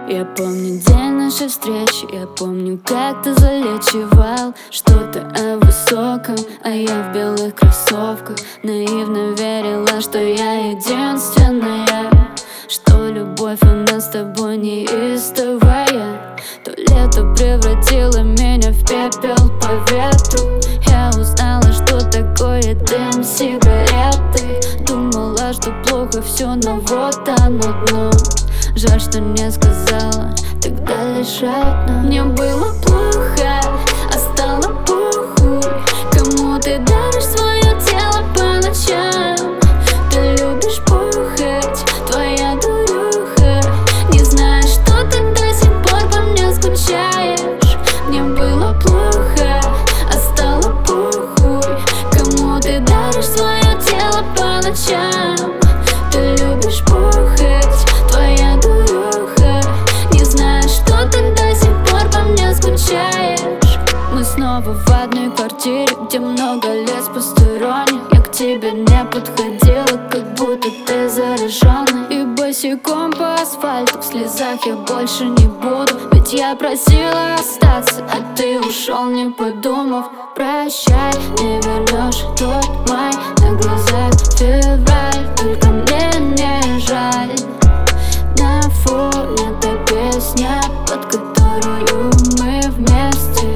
Я помню день нашей встречи, я помню, как ты залечивал что-то о высоком, а я в белых кроссовках наивно верила, что я единственная, что любовь у нас с тобой неистовая. То лето превратило меня в пепел по ветру. Я узнала, что такое дым сигареты. Думала, что плохо все, но вот оно дно. Жаль, что не сказала тогда лишь одно. Мне было плохо, а стало похуй. Кому ты даришь свое тело по ночам? Ты любишь пухать, твоя дурюха. Не знаешь, что ты до сих пор по мне скучаешь. Мне было плохо, а стало похуй. Кому ты даришь свое тело по ночам? Ты любишь пухать, твоя дуруха. Не знаешь, что ты до сих пор по мне скучаешь. Мы снова в одной квартире, где много лиц посторонних. Я к тебе не подходила, как будто ты зараженный. И босиком по асфальту в слезах я больше не буду. Ведь я просила остаться, а ты ушел, не подумав. Прощай, не вернешь тот май, на глазах февраль. Только мне не жаль. На фоне та песня, под которую мы вместе.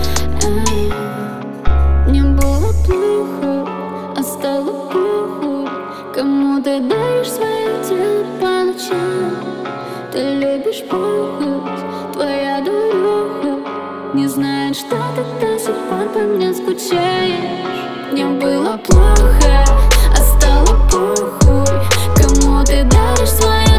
Мне было плохо, а стало похуй. Кому ты даришь свое тело по ночам? Ты любишь пухать, твоя дуруха. Не знает, что ты до сих пор по мне скучаешь. Мне было плохо, а стало похуй. Кому ты даришь свое